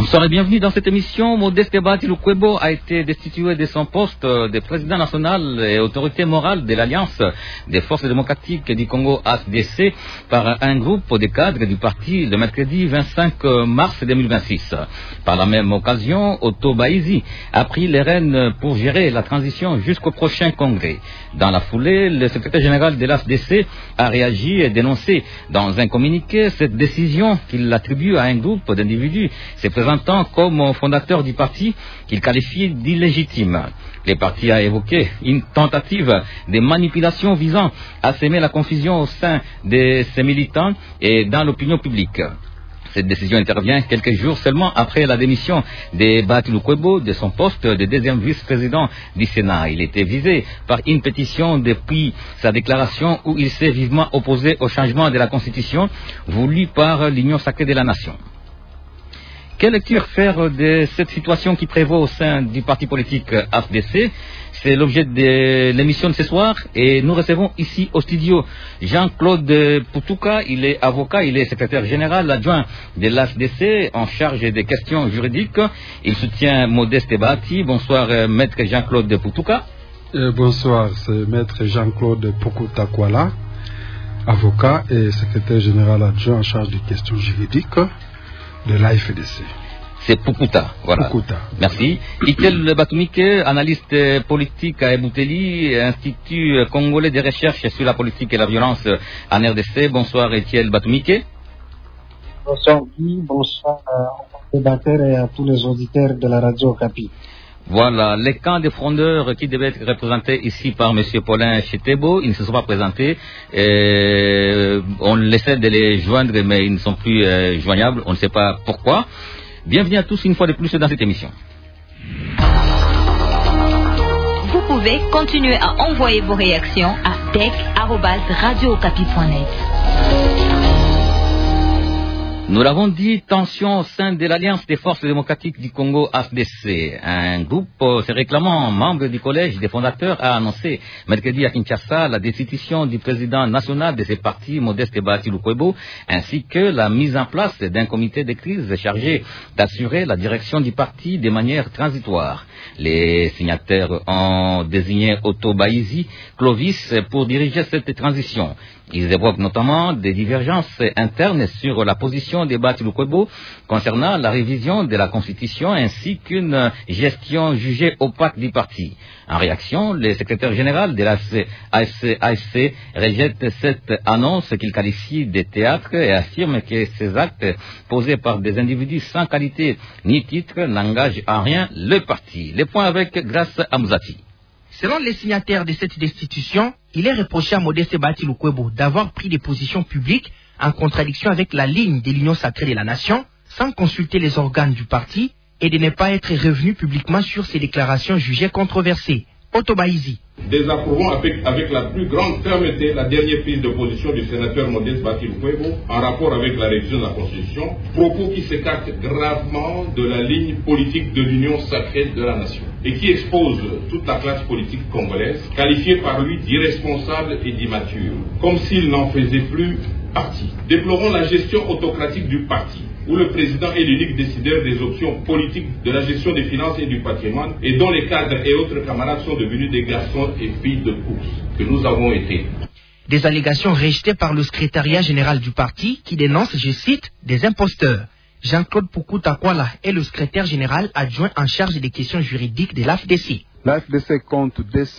Bonsoir et bienvenue dans cette émission. Modeste Batilou-Kwebo a été destitué de son poste de président national et autorité morale de l'Alliance des forces démocratiques du Congo AFDC par un groupe de cadres du parti le mercredi 25 mars 2026. Par la même occasion, Otto Baizi a pris les rênes pour gérer la transition jusqu'au prochain congrès. Dans la foulée, le secrétaire général de l'AFDC a réagi et dénoncé dans un communiqué cette décision qu'il attribue à un groupe d'individus se présentant comme fondateur du parti qu'il qualifie d'illégitime. Le parti a évoqué une tentative de manipulation visant à semer la confusion au sein de ses militants et dans l'opinion publique. Cette décision intervient quelques jours seulement après la démission de Batilou-Kwebo de son poste de deuxième vice-président du Sénat. Il était visé par une pétition depuis sa déclaration où il s'est vivement opposé au changement de la Constitution voulu par l'Union sacrée de la Nation. Quelle lecture faire de cette situation qui prévaut au sein du parti politique AFDC? C'est l'objet de l'émission de ce soir et nous recevons ici au studio Jean-Claude Poutouka. Il est avocat, il est secrétaire général adjoint de l'AFDC en charge des questions juridiques. Il soutient Modeste Bati. Bonsoir maître Jean-Claude Poutouka. Bonsoir, c'est maître Jean-Claude Poukouta-Kwala, avocat et secrétaire général adjoint en charge des questions juridiques de l'AFDC. C'est Poukouta, voilà. Poukouta. Merci. Ikel Batumike, analyste politique à Ebouteli, Institut congolais de recherche sur la politique et la violence en RDC. Bonsoir Etiel Batumike. Bonsoir Guy, bonsoir aux débatteurs et à tous les auditeurs de la radio Okapi. Voilà, les camps des frondeurs qui devaient être représentés ici par M. Paulin Chetebo, ils ne se sont pas présentés. On essaie de les joindre, mais ils ne sont plus joignables. On ne sait pas pourquoi. Bienvenue à tous une fois de plus dans cette émission. Vous pouvez continuer à envoyer vos réactions à tech@radiookapi.net. Nous l'avons dit, tension au sein de l'Alliance des forces démocratiques du Congo AFDC. Un groupe se réclamant membre du collège des fondateurs a annoncé mercredi à Kinshasa la destitution du président national de ce parti, Modeste Batilou-Kwebo, ainsi que la mise en place d'un comité de crise chargé d'assurer la direction du parti de manière transitoire. Les signataires ont désigné Otto Baizi Clovis pour diriger cette transition. Ils évoquent notamment des divergences internes sur la position de Batilou-Kwebo concernant la révision de la Constitution ainsi qu'une gestion jugée opaque du parti. En réaction, le secrétaire général de l'AFC rejette cette annonce qu'il qualifie de théâtre et affirme que ces actes posés par des individus sans qualité ni titre n'engagent en rien le parti. Les points avec Grâce Amzati. Selon les signataires de cette destitution, il est reproché à Modeste Batilou-Kwebo d'avoir pris des positions publiques en contradiction avec la ligne de l'Union sacrée de la Nation, sans consulter les organes du parti et de ne pas être revenu publiquement sur ses déclarations jugées controversées. Otto Baizi. Désapprouvons avec la plus grande fermeté la dernière prise de position du sénateur Modeste Batilou-Kwebo en rapport avec la révision de la Constitution, propos qui s'écartent gravement de la ligne politique de l'Union sacrée de la Nation et qui expose toute la classe politique congolaise, qualifiée par lui d'irresponsable et d'immature, comme s'il n'en faisait plus partie. Déplorons la gestion autocratique du parti, où le président est l'unique décideur des options politiques de la gestion des finances et du patrimoine, et dont les cadres et autres camarades sont devenus des garçons et filles de course, que nous avons été. Des allégations rejetées par le secrétariat général du parti qui dénonce, je cite, des imposteurs. Jean-Claude Poukouta-Kwala est le secrétaire général adjoint en charge des questions juridiques de l'AFDC. L'AFDC compte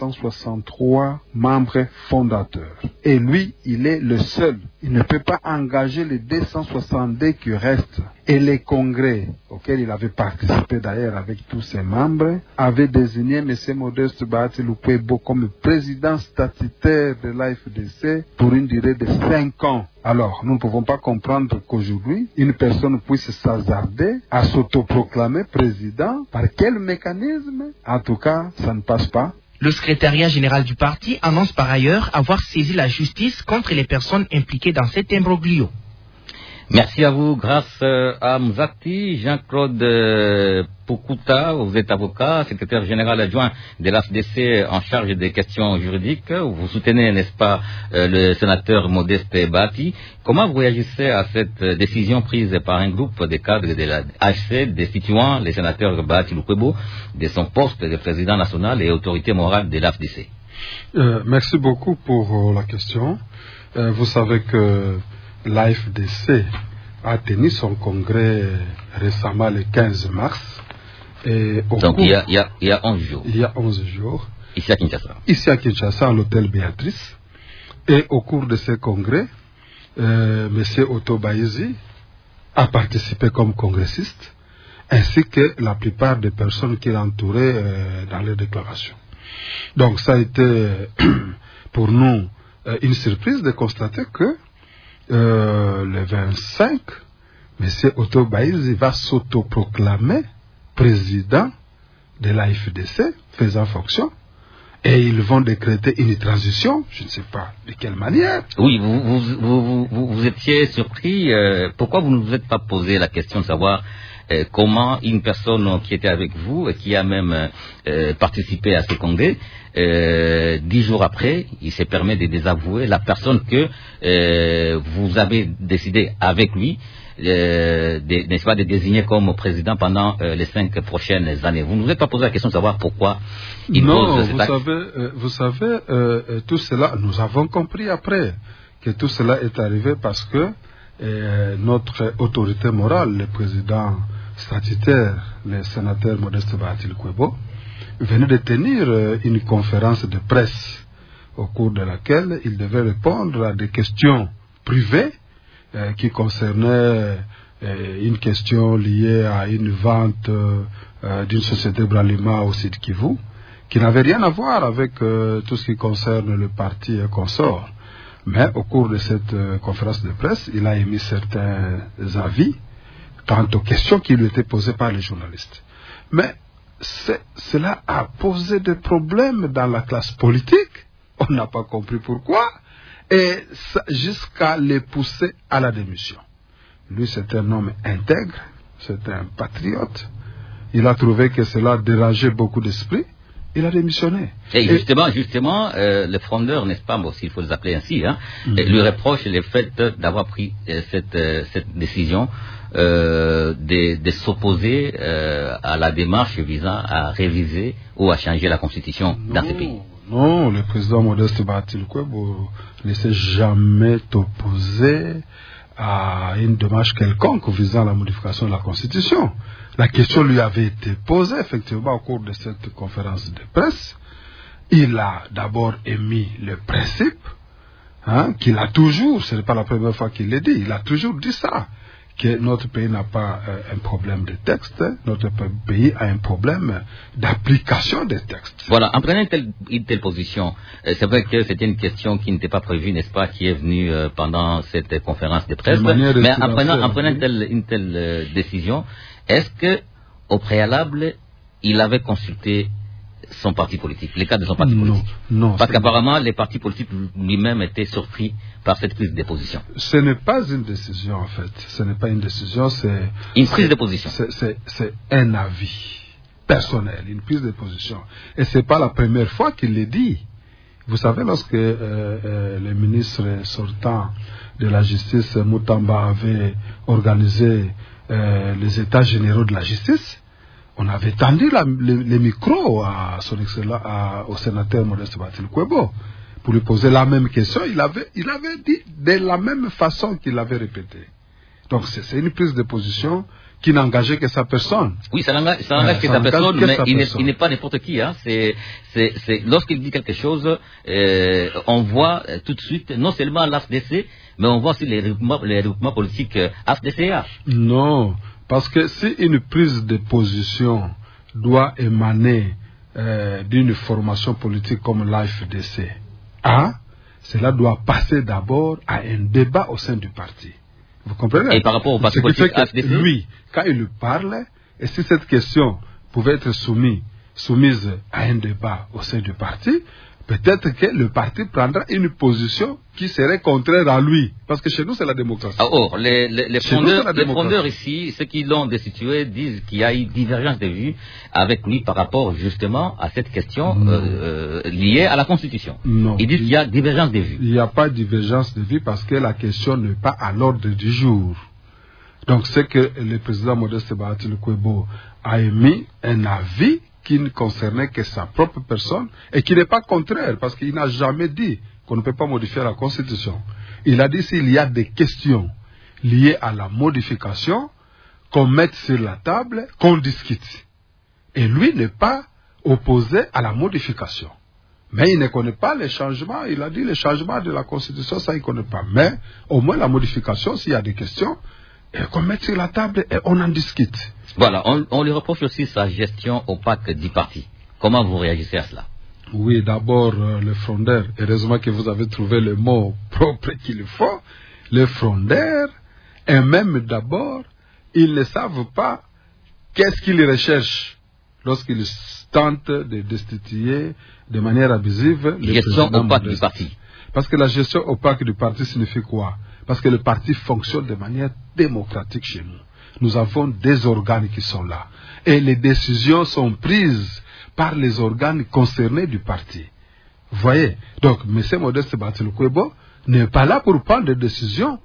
263 membres fondateurs. Et lui, il est le seul. Il ne peut pas engager les 262 qui restent. Et les congrès auxquels il avait participé d'ailleurs avec tous ses membres avaient désigné M. Modeste Batilou-Kwebo comme président statutaire de l'AFDC pour une durée de 5 ans. Alors, nous ne pouvons pas comprendre qu'aujourd'hui, une personne puisse s'hasarder à s'autoproclamer président. Par quel mécanisme? En tout cas, ça ne passe pas. Le secrétariat général du parti annonce par ailleurs avoir saisi la justice contre les personnes impliquées dans cet imbroglio. Merci à vous, grâce à Mzati, Jean-Claude Pokuta, vous êtes avocat, secrétaire général adjoint de l'AFDC en charge des questions juridiques. Vous soutenez, n'est-ce pas, le sénateur Modeste Bahati. Comment vous réagissez à cette décision prise par un groupe de cadres de la HC destituant le sénateur Bahati Lukwebo de son poste de président national et autorité morale de l'AFDC? Merci beaucoup pour la question. Vous savez que l'AFDC a tenu son congrès récemment le 15 mars. Et donc il y a 11 jours. Il y a 11 jours. Ici à Kinshasa. Ici à Kinshasa, à l'hôtel Béatrice. Et au cours de ce congrès, M. Otto Baïzi a participé comme congressiste, ainsi que la plupart des personnes qui l'entouraient dans les déclarations. Donc ça a été pour nous une surprise de constater que le 25, M. Otto Baïzi va s'autoproclamer président de l'AFDC, faisant fonction, et ils vont décréter une transition, je ne sais pas de quelle manière. Oui, vous étiez surpris. Pourquoi vous ne vous êtes pas posé la question de savoir comment une personne qui était avec vous et qui a même participé à ce congrès, 10 jours après, il se permet de désavouer la personne que vous avez décidé avec lui n'est-ce pas, de désigner comme président pendant les 5 prochaines années. Vous ne vous êtes pas posé la question de savoir pourquoi il pose cet acte? Vous savez, tout cela, nous avons compris après que tout cela est arrivé parce que notre autorité morale, le président statutaire, le sénateur Modeste Bahati Lukwebo, venait de tenir une conférence de presse au cours de laquelle il devait répondre à des questions privées qui concernait une question liée à une vente d'une société Bralima au Sud Kivu, qui n'avait rien à voir avec tout ce qui concerne le parti consort. Mais au cours de cette conférence de presse, il a émis certains avis quant aux questions qui lui étaient posées par les journalistes. Mais cela a posé des problèmes dans la classe politique. On n'a pas compris pourquoi. Et jusqu'à les pousser à la démission. Lui, c'est un homme intègre, c'est un patriote. Il a trouvé que cela dérangeait beaucoup d'esprit. Il a démissionné. Et justement, le frondeur, n'est-ce pas, s'il faut les appeler ainsi, lui reproche le fait d'avoir pris cette décision de s'opposer à la démarche visant à réviser ou à changer la constitution dans ce pays. Non, le président Modeste Bahati Lukwebo ne s'est jamais opposé à une démarche quelconque visant la modification de la Constitution. La question lui avait été posée effectivement au cours de cette conférence de presse. Il a d'abord émis le principe, qu'il a toujours, ce n'est pas la première fois qu'il l'a dit, il a toujours dit ça, que notre pays n'a pas un problème de texte, notre pays a un problème d'application des textes. Voilà, en prenant une telle position, c'est vrai que c'était une question qui n'était pas prévue, n'est-ce pas, qui est venue pendant cette conférence de presse, mais en prenant une telle décision, est-ce que au préalable, il avait consulté son parti politique, les cadres de son parti politique? Non. Parce qu'apparemment, les partis politiques lui-même étaient surpris par cette prise de position. Ce n'est pas une décision, en fait. Ce n'est pas une décision, c'est... Une prise de position. C'est un avis personnel, une prise de position. Et ce n'est pas la première fois qu'il le dit. Vous savez, lorsque le ministre sortant de la justice, Moutamba, avait organisé les états généraux de la justice, on avait tendu les micros à son excellent, au sénateur Modeste Bahati Lukwebo pour lui poser la même question. Il avait dit de la même façon qu'il l'avait répété. Donc c'est une prise de position qui n'engageait que sa personne. Oui, ça n'engage que sa personne, mais il n'est pas n'importe qui. Lorsqu'il dit quelque chose, on voit tout de suite, non seulement l'AFDC, mais on voit aussi les regroupements politiques AFDCA. Non. Parce que si une prise de position doit émaner d'une formation politique comme l'AFDC, cela doit passer d'abord à un débat au sein du parti. Vous comprenez? Et par rapport au parti politique AFDC? Lui, quand il parle, et si cette question pouvait être soumise à un débat au sein du parti, peut-être que le parti prendra une position qui serait contraire à lui. Parce que chez nous, c'est la démocratie. Or, les fondeurs ici, ceux qui l'ont destitué, disent qu'il y a eu divergence de vues avec lui par rapport justement à cette question liée à la Constitution. Non. Ils disent qu'il y a divergence de vues. Il n'y a pas de divergence de vues parce que la question n'est pas à l'ordre du jour. Donc, c'est que le président Modeste Bahati Lukwebo a émis un avis qui ne concernait que sa propre personne et qui n'est pas contraire parce qu'il n'a jamais dit qu'on ne peut pas modifier la Constitution. Il a dit s'il y a des questions liées à la modification, qu'on mette sur la table, qu'on discute. Et lui n'est pas opposé à la modification. Mais il ne connaît pas les changements. Il a dit les changements de la Constitution, ça il ne connaît pas. Mais au moins la modification, s'il y a des questions, qu'on mette sur la table et on en discute. Voilà, on lui reproche aussi sa gestion opaque du parti. Comment vous réagissez à cela? Oui, d'abord, le frondeur. Heureusement que vous avez trouvé le mot propre qu'il faut. Les frondeurs, et même d'abord, ils ne savent pas qu'est-ce qu'ils recherchent lorsqu'ils tentent de destituer de manière abusive les gestion opaque du parti. Parce que la gestion opaque du parti signifie quoi? Parce que le parti fonctionne de manière démocratique chez nous. Nous avons des organes qui sont là. Et les décisions sont prises par les organes concernés du parti. Vous voyez? Donc, M. Modeste Bahati Lukwebo n'est pas là pour prendre des décisions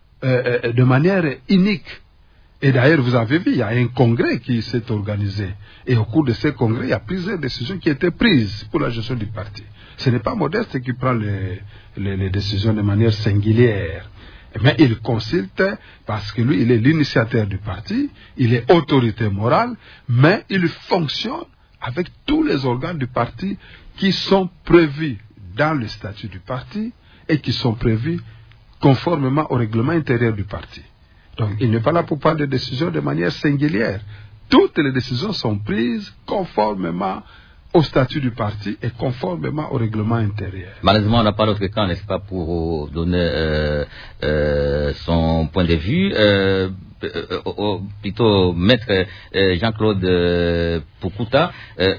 de manière unique. Et d'ailleurs, vous avez vu, il y a un congrès qui s'est organisé. Et au cours de ce congrès, il y a plusieurs décisions qui étaient prises pour la gestion du parti. Ce n'est pas Modeste qui prend les décisions de manière singulière. Mais il consulte parce que lui, il est l'initiateur du parti, il est autorité morale, mais il fonctionne avec tous les organes du parti qui sont prévus dans le statut du parti et qui sont prévus conformément au règlement intérieur du parti. Donc, il n'est pas là pour prendre des décisions de manière singulière. Toutes les décisions sont prises conformément au statut du parti et conformément au règlement intérieur. Malheureusement, on n'a pas l'autre camp, n'est-ce pas, pour donner son point de vue. Plutôt maître Jean-Claude Pukuta,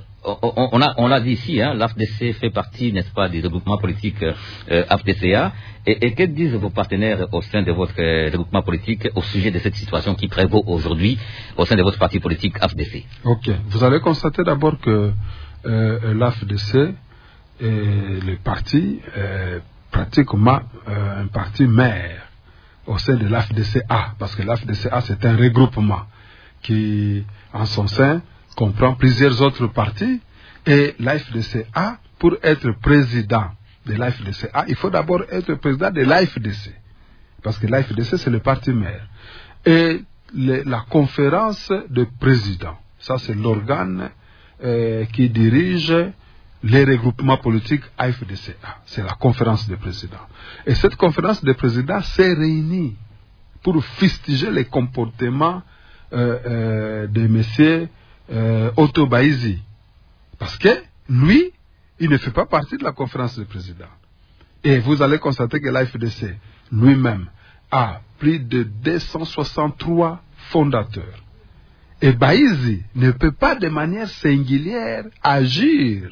on l'a dit ici, hein, l'AFDC fait partie, n'est-ce pas, du regroupement politique AFDCA. Et que disent vos partenaires au sein de votre regroupement politique au sujet de cette situation qui prévaut aujourd'hui au sein de votre parti politique AFDC? Ok. Vous allez constater d'abord que l'AFDC est le parti pratiquement un parti mère au sein de l'AFDCA, parce que l'AFDCA c'est un regroupement qui en son sein comprend plusieurs autres partis, et l'AFDCA, pour être président de l'AFDCA, il faut d'abord être président de l'AFDC, parce que l'AFDC c'est le parti mère, et la conférence de présidents, ça c'est l'organe qui dirige les regroupements politiques AFDCA. C'est la conférence des présidents. Et cette conférence des présidents s'est réunie pour fustiger les comportements de M. Otto Baizi. Parce que lui, il ne fait pas partie de la conférence des présidents. Et vous allez constater que l'AFDC lui-même a plus de 263 fondateurs. Et Baizi ne peut pas de manière singulière agir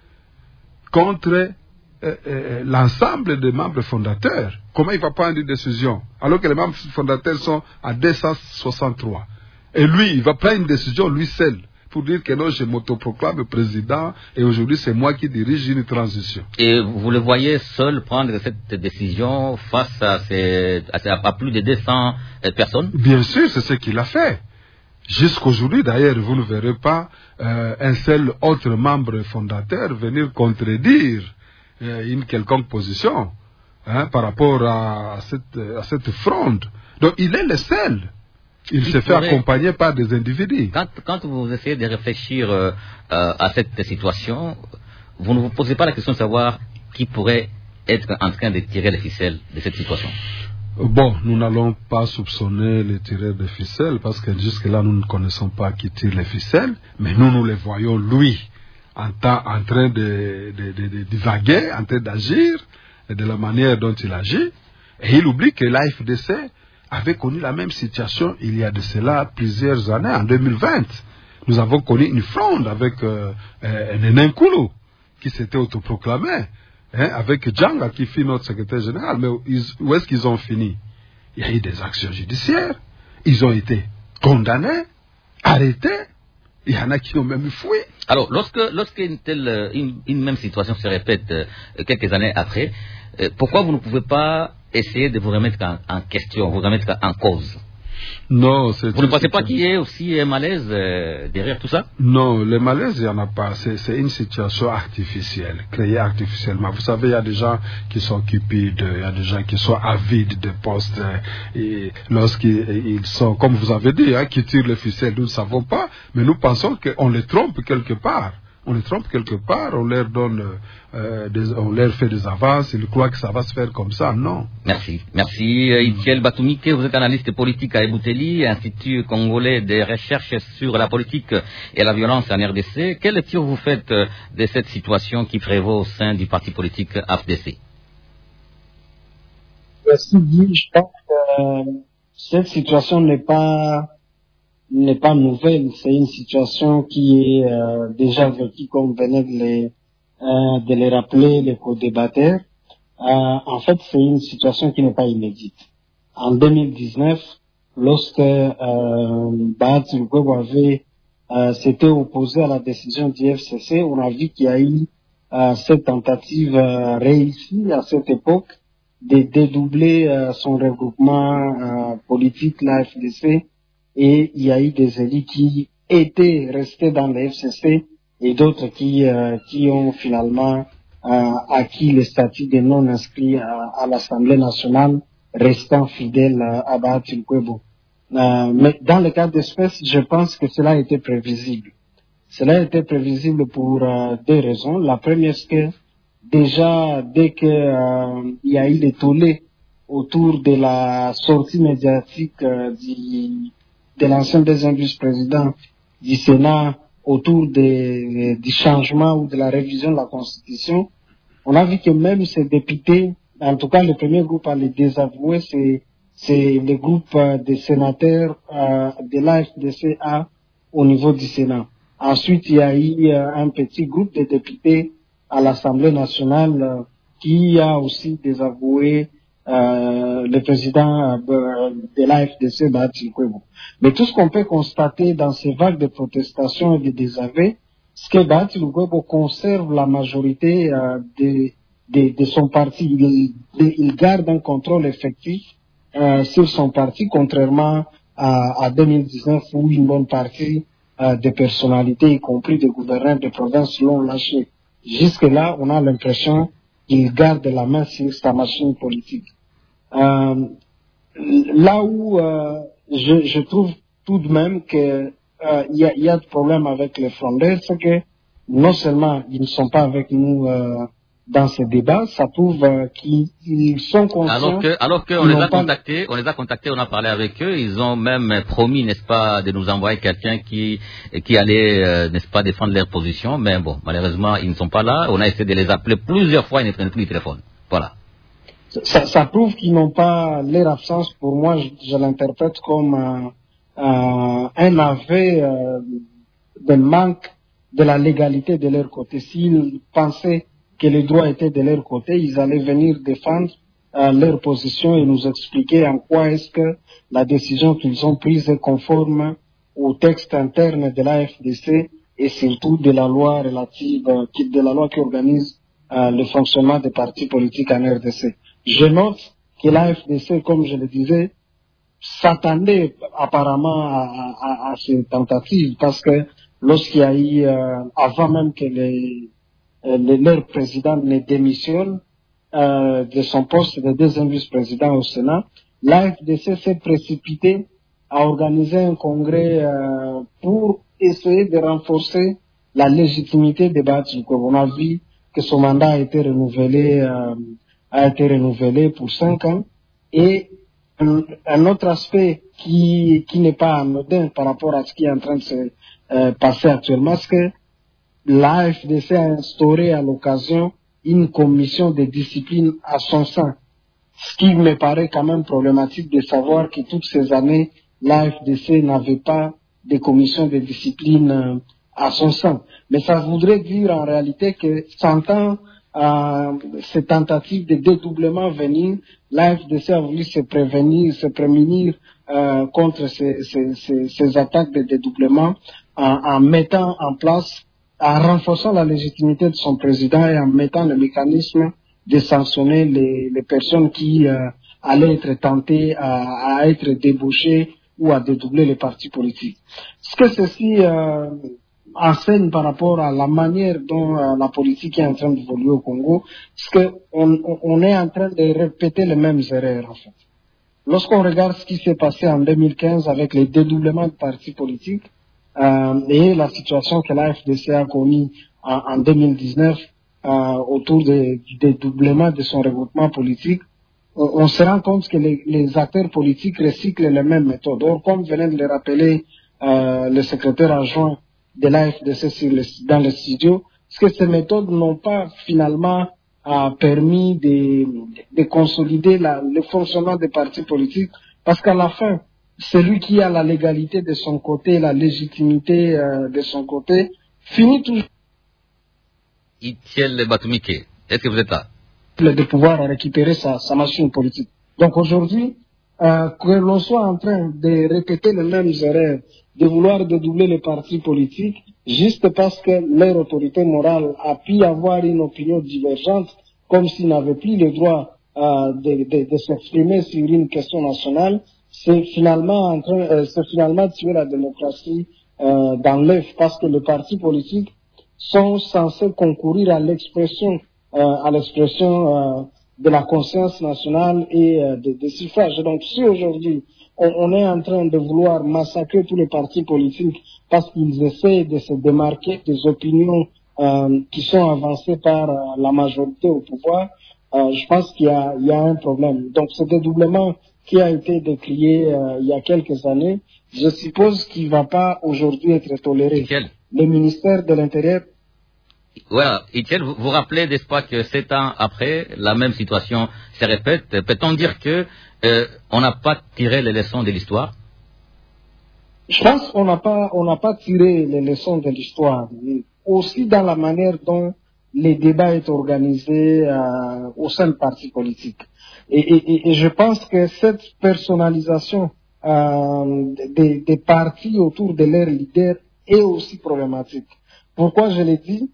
contre l'ensemble des membres fondateurs. Comment il va prendre une décision alors que les membres fondateurs sont à 263? Et lui, il va prendre une décision lui seul pour dire que non, je m'autoproclame président et aujourd'hui c'est moi qui dirige une transition. Et vous le voyez seul prendre cette décision face à plus de 200 personnes? Bien sûr, c'est ce qu'il a fait. Jusqu'aujourd'hui, d'ailleurs, vous ne verrez pas un seul autre membre fondateur venir contredire une quelconque position par rapport à cette fronde. Donc, il est le seul. Il se fait accompagner par des individus. Quand vous essayez de réfléchir à cette situation, vous ne vous posez pas la question de savoir qui pourrait être en train de tirer les ficelles de cette situation? Bon, nous n'allons pas soupçonner les tireurs de ficelles parce que jusque-là, nous ne connaissons pas qui tire les ficelles, mais nous les voyons, lui, en train de divaguer, en train d'agir, de la manière dont il agit. Et il oublie que l'AFDC avait connu la même situation il y a de cela plusieurs années, en 2020. Nous avons connu une fronde avec Néné Nkoulou, qui s'étaient autoproclamés, avec Djanga qui fut notre secrétaire général. Mais où est-ce qu'ils ont fini? Il y a eu des actions judiciaires, ils ont été condamnés, arrêtés, il y en a qui ont même fui. Alors, lorsqu'une même situation se répète quelques années après, pourquoi vous ne pouvez pas essayer de vous remettre en question, vous remettre en cause? Non, vous ne pensez pas qu'il y ait aussi un malaise derrière tout ça? Non, le malaise, il n'y en a pas. C'est une situation artificielle, créée artificiellement. Vous savez, il y a des gens qui sont cupides, il y a des gens qui sont avides de postes. Et lorsqu'ils sont, comme vous avez dit, qui tirent les ficelles, nous ne savons pas, mais nous pensons qu'on les trompe quelque part. On les trompe quelque part, on leur donne, on leur fait des avances, ils croient que ça va se faire comme ça. Non. Merci. Merci. Itiel Batumike, vous êtes analyste politique à Ebouteli, Institut congolais de recherche sur la politique et la violence en RDC. Quelle lecture vous faites de cette situation qui prévaut au sein du parti politique AFDC? Merci Guy, je pense que cette situation n'est pas nouvelle, c'est une situation qui est déjà vécue, comme venait de les rappeler les co-débatteurs. En fait, c'est une situation qui n'est pas inédite. En 2019, lorsque Bahati Lukwebo avait s'était opposé à la décision du FCC, on a vu qu'il y a eu cette tentative réussie à cette époque de dédoubler son regroupement politique, la FDC, et il y a eu des élus qui étaient restés dans le FCC et d'autres qui ont finalement acquis le statut de non-inscrits à l'Assemblée nationale, restant fidèles à Bahati Lukwebo. Mais dans le cas d'espèce, je pense que cela a été prévisible. Cela a été prévisible pour deux raisons. La première, c'est que déjà, dès que il y a eu les tollés autour de la sortie médiatique de l'ancien deuxième vice-président du Sénat autour du changement ou de la révision de la Constitution, on a vu que même ces députés, en tout cas le premier groupe à les désavouer, c'est le groupe des sénateurs de l'AFDCA au niveau du Sénat. Ensuite, il y a eu un petit groupe de députés à l'Assemblée nationale qui a aussi désavoué le président de l'AFDC, Bahati Lukwebo. Mais tout ce qu'on peut constater dans ces vagues de protestations et de désaveux, c'est que Bahati Lukwebo conserve la majorité de son parti. Il garde un contrôle effectif sur son parti, contrairement à 2019 où une bonne partie des personnalités, y compris des gouverneurs de province, l'ont lâché. Jusque-là, on a l'impression qu'il garde la main sur sa machine politique. Là où je trouve tout de même que il y a de problèmes avec les frondeurs, c'est que non seulement ils ne sont pas avec nous dans ces débats, ça prouve qu'ils sont conscients. Alors qu'on les a contactés, on a parlé avec eux, ils ont même promis, n'est-ce pas, de nous envoyer quelqu'un qui allait, n'est-ce pas, défendre leur position, mais bon, malheureusement, ils ne sont pas là. On a essayé de les appeler plusieurs fois, ils ne prennent plus le téléphone. Voilà. Ça prouve qu'ils n'ont pas leur absence. Pour moi, je l'interprète comme un aveu de manque de la légalité de leur côté. S'ils pensaient que les droits étaient de leur côté, ils allaient venir défendre leur position et nous expliquer en quoi est-ce que la décision qu'ils ont prise est conforme au texte interne de la FDC et surtout de la loi relative, de la loi qui organise le fonctionnement des partis politiques en RDC. Je note que la FDC, comme je le disais, s'attendait apparemment à ces tentatives parce que lorsqu'il y a eu, avant même que leur président ne démissionne de son poste de deuxième vice-président au Sénat, la FDC s'est précipitée à organiser un congrès pour essayer de renforcer la légitimité de Bahati Lukwebo. On a vu que son mandat a été renouvelé pour 5 ans. Et un autre aspect qui n'est pas anodin par rapport à ce qui est en train de se passer actuellement, c'est que la FDC a instauré à l'occasion une commission de discipline à son sein. Ce qui me paraît quand même problématique de savoir que toutes ces années, la FDC n'avait pas de commission de discipline à son sein. Mais ça voudrait dire en réalité que sentant ces tentatives de dédoublement venir, l'AFDC a voulu se prémunir contre ces attaques de dédoublement en mettant en place, en renforçant la légitimité de son président et en mettant le mécanisme de sanctionner les personnes qui allaient être tentées à être débauchées ou à dédoubler les partis politiques. Ce que ceci enseigne par rapport à la manière dont la politique est en train d'évoluer au Congo, c'est qu'on est en train de répéter les mêmes erreurs en fait. Lorsqu'on regarde ce qui s'est passé en 2015 avec les dédoublements de partis politiques et la situation que la FDC a connue en 2019 autour du dédoublement de son regroupement politique, on se rend compte que les acteurs politiques recyclent les mêmes méthodes. Or, comme venait de le rappeler le secrétaire adjoint de l'AFDC dans le studio, c'est que ces méthodes n'ont pas finalement permis de consolider le fonctionnement des partis politiques, parce qu'à la fin, celui qui a la légalité de son côté, la légitimité de son côté, finit toujours. Itiel Batumike, est-ce que vous êtes là? De pouvoir récupérer sa machine politique. Donc aujourd'hui, que l'on soit en train de répéter les mêmes erreurs, de vouloir dédoubler les partis politiques, juste parce que leur autorité morale a pu avoir une opinion divergente, comme s'ils n'avaient plus le droit de s'exprimer sur une question nationale, c'est finalement tuer la démocratie dans l'œuf, parce que les partis politiques sont censés concourir à l'expression de la conscience nationale et des suffrages. Donc si aujourd'hui on est en train de vouloir massacrer tous les partis politiques parce qu'ils essaient de se démarquer des opinions qui sont avancées par la majorité au pouvoir, je pense qu'il y a un problème. Donc ce dédoublement qui a été décrié il y a quelques années, je suppose qu'il ne va pas aujourd'hui être toléré. Le ministère de l'Intérieur. Voilà, Etienne, vous rappelez, n'est-ce pas, que 7 ans après, la même situation se répète. Peut-on dire que on n'a pas tiré les leçons de l'histoire? Je pense qu'on n'a pas tiré les leçons de l'histoire. Aussi dans la manière dont les débats sont organisés au sein de partis politiques. Et je pense que cette personnalisation des partis autour de leurs leaders est aussi problématique. Pourquoi je l'ai dit?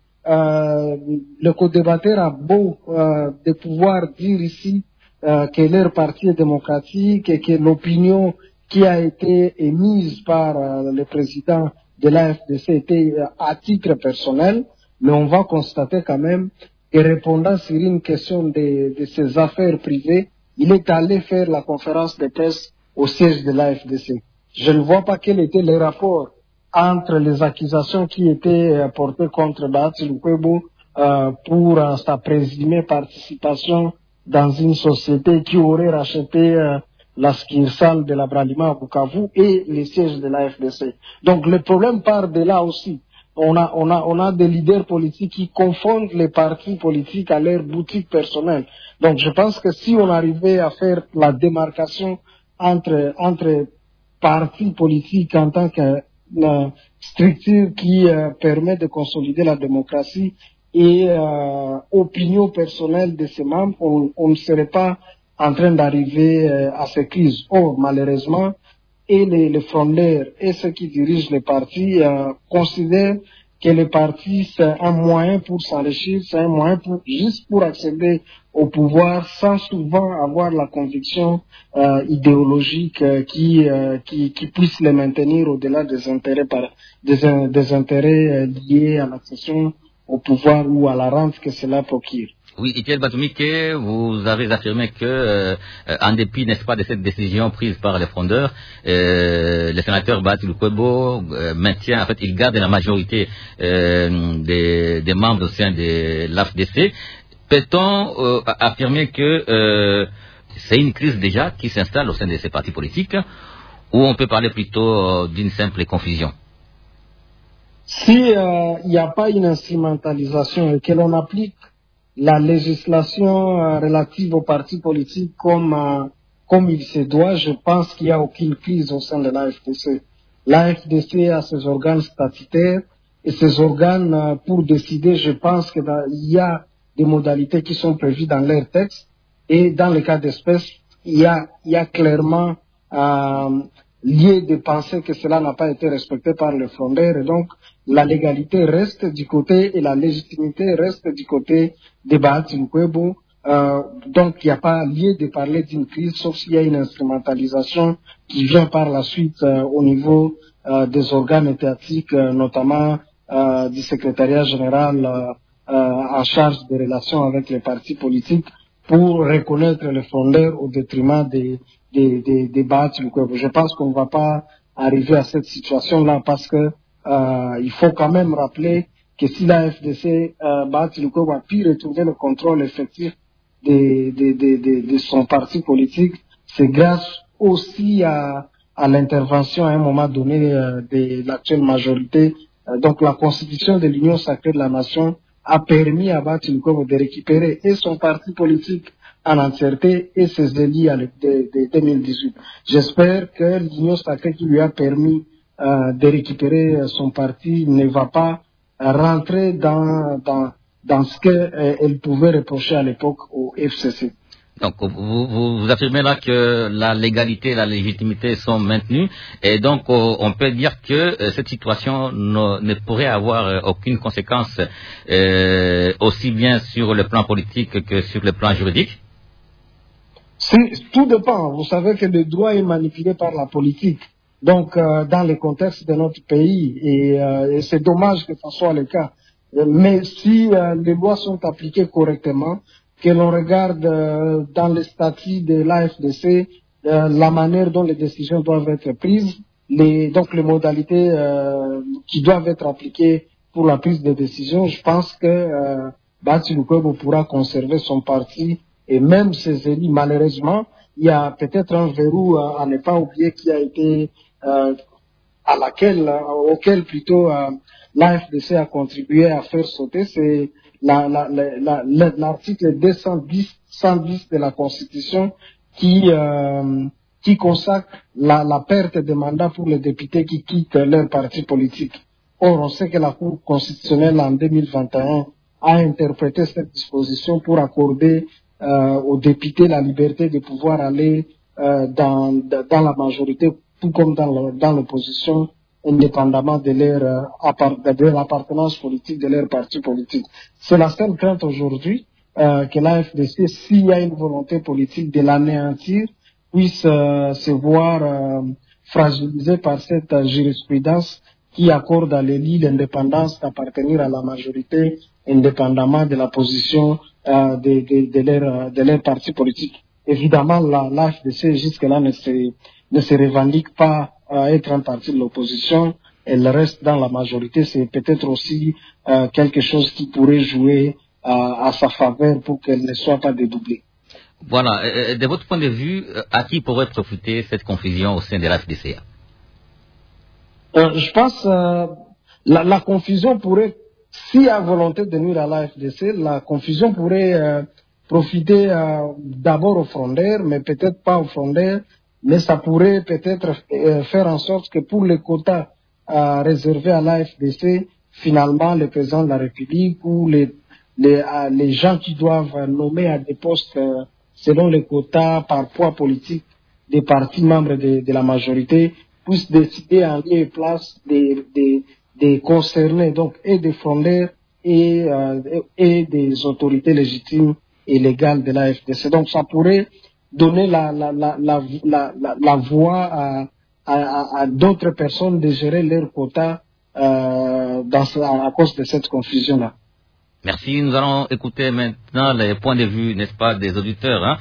Le co-débatteur a beau de pouvoir dire ici que leur parti est démocratique et que l'opinion qui a été émise par le président de l'AFDC était à titre personnel, mais on va constater quand même que répondant sur une question de ses affaires privées, il est allé faire la conférence de presse au siège de l'AFDC. Je ne vois pas quel était le rapport entre les accusations qui étaient portées contre Bahati Lukwebo pour sa présumée participation dans une société qui aurait racheté la succursale de la Bralima à Bukavu et les sièges de la FDC. Donc le problème part de là aussi. On a des leaders politiques qui confondent les partis politiques à leur boutique personnelle. Donc je pense que si on arrivait à faire la démarcation entre partis politiques en tant que structure qui permet de consolider la démocratie et opinion personnelle de ses membres, on ne serait pas en train d'arriver à ces crises. Or, malheureusement, et les frondeurs et ceux qui dirigent les partis considèrent que les partis c'est un moyen pour s'enrichir, c'est un moyen juste pour accéder au pouvoir sans souvent avoir la conviction idéologique qui puisse les maintenir au-delà des intérêts des intérêts liés à l'accession au pouvoir ou à la rente que cela procure. Oui, Etienne Batumike, vous avez affirmé que, en dépit, n'est-ce pas, de cette décision prise par les frondeurs, le sénateur Bahati Lukwebo maintient, en fait, il garde la majorité des membres au sein de l'AFDC. Peut-on affirmer que c'est une crise déjà qui s'installe au sein de ces partis politiques, ou on peut parler plutôt d'une simple confusion? Si il n'y a pas une instrumentalisation et que l'on applique la législation relative aux partis politiques comme il se doit, je pense qu'il n'y a aucune crise au sein de l'AFDC. L'AFDC a ses organes statutaires Et ces organes, pour décider, je pense qu'il y a des modalités qui sont prévues dans leur texte. Et dans le cas d'espèce, il y a clairement lieu de penser que cela n'a pas été respecté par le frondeur. Et donc, la légalité reste du côté et la légitimité reste du côté des Bahati Lukwebo. Donc, il n'y a pas lieu de parler d'une crise, sauf s'il y a une instrumentalisation qui vient par la suite au niveau des organes étatiques, notamment du secrétariat général en charge des relations avec les partis politiques, pour reconnaître le frondeur au détriment des Bahati Lukwebo. Je pense qu'on ne va pas arriver à cette situation-là parce que il faut quand même rappeler que si la FDC Bahati Lukwebo a pu retrouver le contrôle effectif de son parti politique, c'est grâce aussi à l'intervention à un moment donné de l'actuelle majorité. Donc la constitution de l'Union sacrée de la nation a permis à Bahati Lukwebo de récupérer et son parti politique en entièreté et ses élus de 2018. J'espère que l'Union sacrée qui lui a permis de récupérer son parti ne va pas rentrer dans ce qu'elle pouvait reprocher à l'époque au FCC. Donc, vous affirmez là que la légalité et la légitimité sont maintenues, et donc on peut dire que cette situation ne pourrait avoir aucune conséquence aussi bien sur le plan politique que sur le plan juridique. Tout dépend. Vous savez que le droit est manipulé par la politique. Donc, dans le contexte de notre pays, et c'est dommage que ce soit le cas. Mais si les lois sont appliquées correctement, que l'on regarde dans les statuts de l'AFDC la manière dont les décisions doivent être prises, donc les modalités qui doivent être appliquées pour la prise de décision, je pense que Bahati Lukwebo pourra conserver son parti et même ses élus. Malheureusement, il y a peut-être un verrou à ne pas oublier qui a été auquel plutôt l'AFDC a contribué à faire sauter, c'est l'article 210 de la Constitution qui consacre la perte de mandat pour les députés qui quittent leur parti politique. Or, on sait que la Cour constitutionnelle en 2021 a interprété cette disposition pour accorder aux députés la liberté de pouvoir aller dans la majorité, tout comme dans l'opposition, indépendamment de leur appartenance politique, de leur parti politique. C'est la seule crainte aujourd'hui que l'AFDC, s'il y a une volonté politique de l'anéantir, puisse se voir fragilisée par cette jurisprudence qui accorde à l'élu l'indépendance d'appartenir à la majorité, indépendamment de la position de leur parti politique. Évidemment, l'AFDC jusque-là ne se revendique pas être un parti de l'opposition, elle reste dans la majorité. C'est peut-être aussi quelque chose qui pourrait jouer à sa faveur pour qu'elle ne soit pas dédoublée. Voilà. De votre point de vue, à qui pourrait profiter cette confusion au sein de l'AFDC? Je pense la confusion pourrait, s'il y a volonté de nuire à l'AFDC, la confusion pourrait profiter d'abord aux frondeurs, mais peut-être pas aux frondeurs. Mais ça pourrait peut-être faire en sorte que pour les quotas réservés à l'AFDC, finalement, le président de la République ou les gens qui doivent nommer à des postes selon les quotas par poids politique des partis membres de la majorité puissent décider en lieu et place des concernés, donc et des frondeurs et des autorités légitimes et légales de l'AFDC. Donc ça pourrait donner la voie à d'autres personnes de gérer leurs quotas à cause de cette confusion-là. Merci. Nous allons écouter maintenant les points de vue, n'est-ce pas, des auditeurs.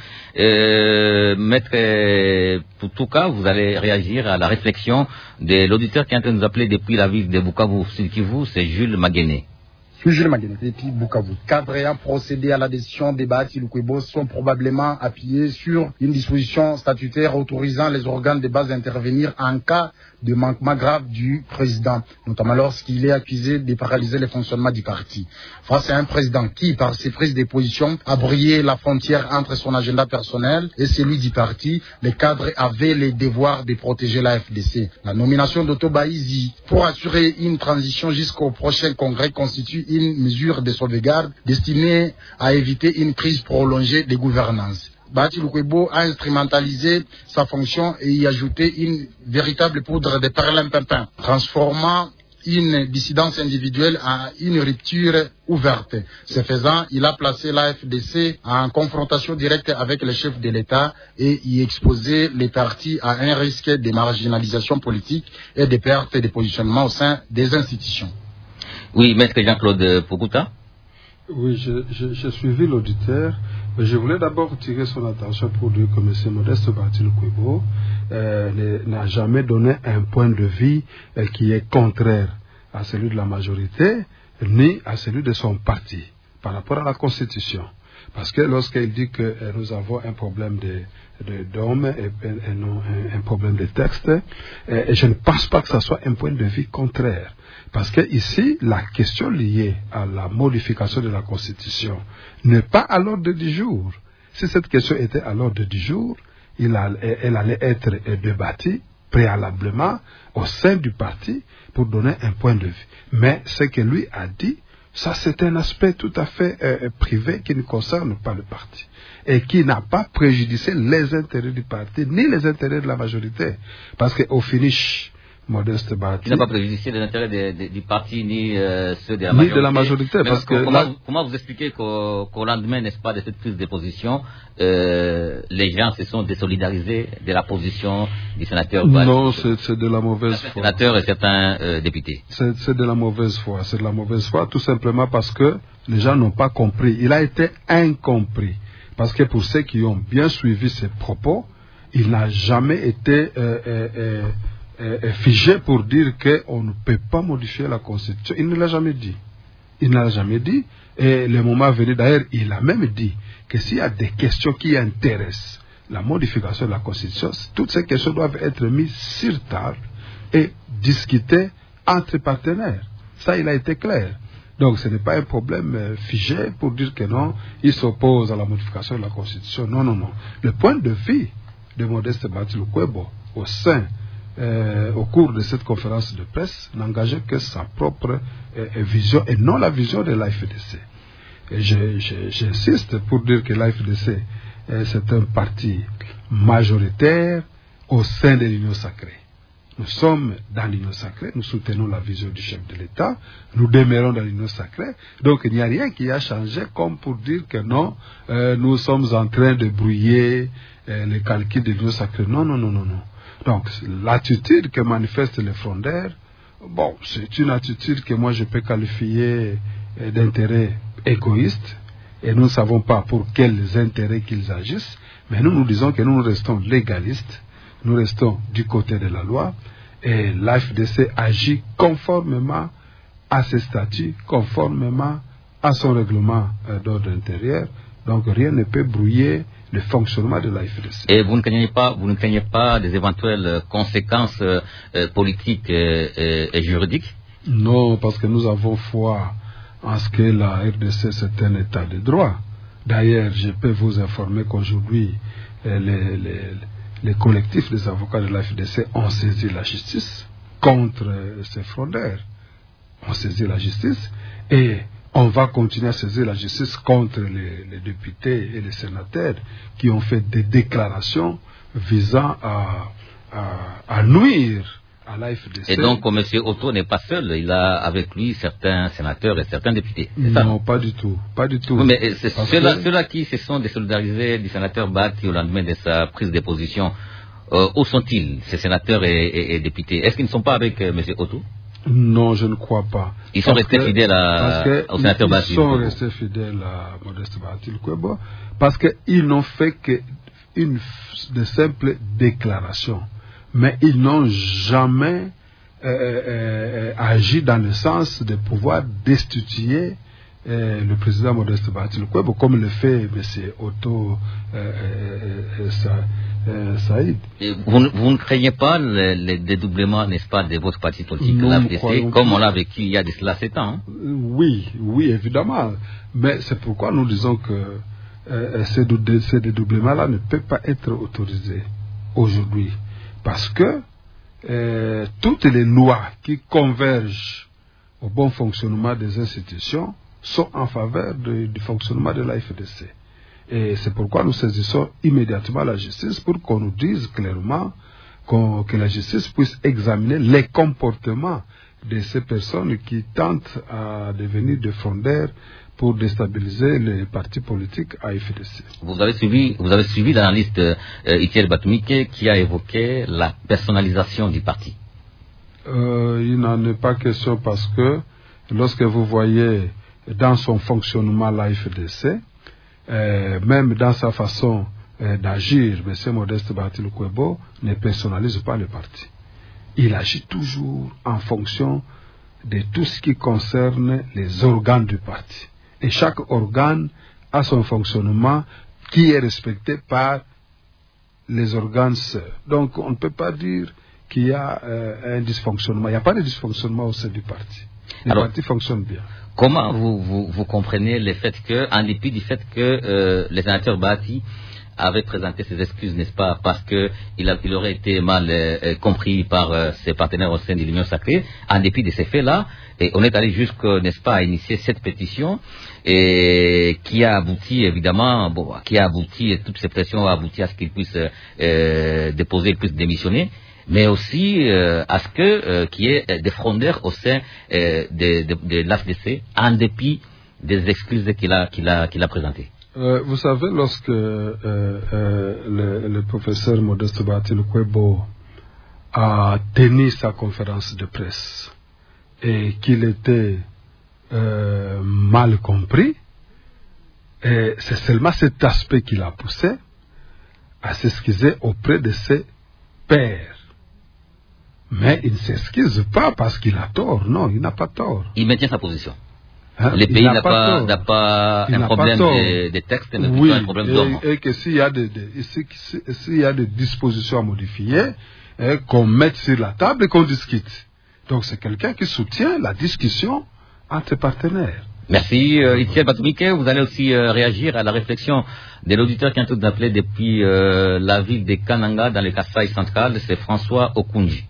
Maître Poutouka, vous allez réagir à la réflexion de l'auditeur qui est en train de nous appeler depuis la ville de Bukavu, Sud Kivu, c'est Jules Maguené. Jules Mageneti Bukavu. Cadres ayant procédé à la décision des Bahati Lukwebo sont probablement appuyés sur une disposition statutaire autorisant les organes de base d'intervenir en cas de manquement grave du président, notamment lorsqu'il est accusé de paralyser le fonctionnement du parti. Face à un président qui, par ses prises de position, a brouillé la frontière entre son agenda personnel et celui du parti, les cadres avaient le devoir de protéger la FDC. La nomination d'Otto Baïzi pour assurer une transition jusqu'au prochain congrès constitue une mesure de sauvegarde destinée à éviter une crise prolongée de gouvernance. Bahati Lukwebo a instrumentalisé sa fonction et y ajouté une véritable poudre de perlimpinpin, transformant une dissidence individuelle en une rupture ouverte. Ce faisant, il a placé la FDC en confrontation directe avec le chef de l'État et y exposé les partis à un risque de marginalisation politique et de perte de positionnement au sein des institutions. Oui, maître Jean-Claude Pokuta. Oui, j'ai suivi l'auditeur, mais je voulais d'abord tirer son attention pour dire que M. Modeste Bahati Lukwebo n'a jamais donné un point de vue qui est contraire à celui de la majorité, ni à celui de son parti, par rapport à la Constitution. Parce que lorsqu'il dit que nous avons un problème d'hommes et non un problème de texte, je ne pense pas que ce soit un point de vue contraire. Parce que ici, la question liée à la modification de la Constitution n'est pas à l'ordre du jour. Si cette question était à l'ordre du jour, elle allait être débattue préalablement au sein du parti pour donner un point de vue. Mais ce que lui a dit, ça c'est un aspect tout à fait privé qui ne concerne pas le parti et qui n'a pas préjudicé les intérêts du parti ni les intérêts de la majorité. Parce qu'au finish, Modeste Bahati... Qui n'a pas préjudicé les intérêts du parti ni ceux de la majorité. Ni de la majorité, parce que... Comment vous expliquez qu'au lendemain, n'est-ce pas, de cette prise de position, les gens se sont désolidarisés de la position du sénateur Bahati? Non, c'est de la mauvaise foi. Sénateur et certains députés. C'est de la mauvaise foi. C'est de la mauvaise foi, tout simplement parce que les gens n'ont pas compris. Il a été incompris. Parce que pour ceux qui ont bien suivi ses propos, il n'a jamais été... figé pour dire qu'on ne peut pas modifier la Constitution. Il ne l'a jamais dit. Il ne l'a jamais dit. Et le moment venu, d'ailleurs, il a même dit que s'il y a des questions qui intéressent la modification de la Constitution, toutes ces questions doivent être mises sur table et discutées entre partenaires. Ça, il a été clair. Donc, ce n'est pas un problème figé pour dire que non, il s'oppose à la modification de la Constitution. Non, non, non. Le point de vue de Modeste Bahati Lukwebo au sein au cours de cette conférence de presse, n'engageait que sa propre vision et non la vision de l'AFDC. Et j'insiste pour dire que l'AFDC c'est un parti majoritaire au sein de l'Union sacrée. Nous sommes dans l'Union sacrée, nous soutenons la vision du chef de l'État, nous demeurons dans l'Union sacrée, donc il n'y a rien qui a changé comme pour dire que non, nous sommes en train de brouiller les calculs de l'Union sacrée. Non, non, non, non, non. Donc, l'attitude que manifestent les frondeurs, bon, c'est une attitude que moi je peux qualifier d'intérêt égoïste, et nous ne savons pas pour quels intérêts qu'ils agissent, mais nous disons que nous restons légalistes, nous restons du côté de la loi, et l'AFDC agit conformément à ses statuts, conformément à son règlement d'ordre intérieur, donc rien ne peut brouiller le fonctionnement de l'AFDC. Et vous ne craignez pas des éventuelles conséquences politiques et juridiques? Non, parce que nous avons foi en ce que la RDC c'est un état de droit. D'ailleurs, je peux vous informer qu'aujourd'hui, les collectifs des avocats de l'AFDC ont saisi la justice contre ces fraudeurs. On saisit la justice et on va continuer à saisir la justice contre les députés et les sénateurs qui ont fait des déclarations visant à nuire à l'AFDC. Et donc, M. Otto n'est pas seul, il a avec lui certains sénateurs et certains députés. Non, pas du tout. Pas du tout. Oui, mais ceux-là qui se sont désolidarisés du sénateur Bahati au lendemain de sa prise de position, où sont-ils, ces sénateurs et députés? Est-ce qu'ils ne sont pas avec M. Otto? Non, je ne crois pas. Ils sont restés fidèles au sénateur Bahati. Ils sont restés fidèles à Modeste Bahati Lukwebo parce qu'ils n'ont fait qu'une de simples déclarations. Mais ils n'ont jamais agit dans le sens de pouvoir destituer le président Modeste Bahati Lukwebo, comme le fait M. Otto Saïd. Vous ne craignez pas les dédoublements, n'est-ce pas, de votre parti politique, l'AFDC, comme on l'a vécu il y a de cela 7 ans? Oui, évidemment. Mais c'est pourquoi nous disons que ces dédoublements-là ne peuvent pas être autorisés aujourd'hui. Parce que toutes les lois qui convergent au bon fonctionnement des institutions sont en faveur du fonctionnement de la FDC. Et c'est pourquoi nous saisissons immédiatement la justice pour qu'on nous dise clairement que la justice puisse examiner les comportements de ces personnes qui tentent à devenir des frondeurs pour déstabiliser les partis politiques à FDC. Vous avez suivi l'analyste Itiel Batumike qui a évoqué la personnalisation du parti. Il n'en est pas question parce que lorsque vous voyez dans son fonctionnement la FDC, même dans sa façon d'agir, M. Modeste Bahati Lukwebo ne personnalise pas le parti. Il agit toujours en fonction de tout ce qui concerne les organes du parti. Et chaque organe a son fonctionnement qui est respecté par les organes sœurs. Donc on ne peut pas dire qu'il y a un dysfonctionnement. Il n'y a pas de dysfonctionnement au sein du parti. Le parti fonctionne bien. Comment vous comprenez le fait que, en dépit du fait que le sénateur Bahati avait présenté ses excuses, n'est-ce pas, parce que il aurait été mal compris par ses partenaires au sein de l'Union Sacrée, en dépit de ces faits-là, et on est allé jusqu'à, n'est-ce pas, à initier cette pétition, et qui a abouti, évidemment, toutes ces pressions ont abouti à ce qu'il puisse déposer, il puisse démissionner, mais aussi à ce qu'il y ait des frondeurs au sein de l'AFDC, en dépit des excuses qu'il a présentées. Vous savez, lorsque le professeur Modeste Bahati Lukwebo a tenu sa conférence de presse et qu'il était mal compris, c'est seulement cet aspect qui l'a poussé à s'excuser auprès de ses pairs. Mais il ne s'excuse pas parce qu'il a tort. Non, il n'a pas tort. Il maintient sa position. Le pays n'a pas un problème de texte, mais plutôt un problème d'ordre. Et que s'il y a des dispositions à modifier, qu'on mette sur la table et qu'on discute. Donc c'est quelqu'un qui soutient la discussion entre ses partenaires. Merci Itiel Batumike. Vous allez aussi réagir à la réflexion de l'auditeur qui a tout appelé depuis la ville de Kananga dans le Kasaï central. C'est François Okunji.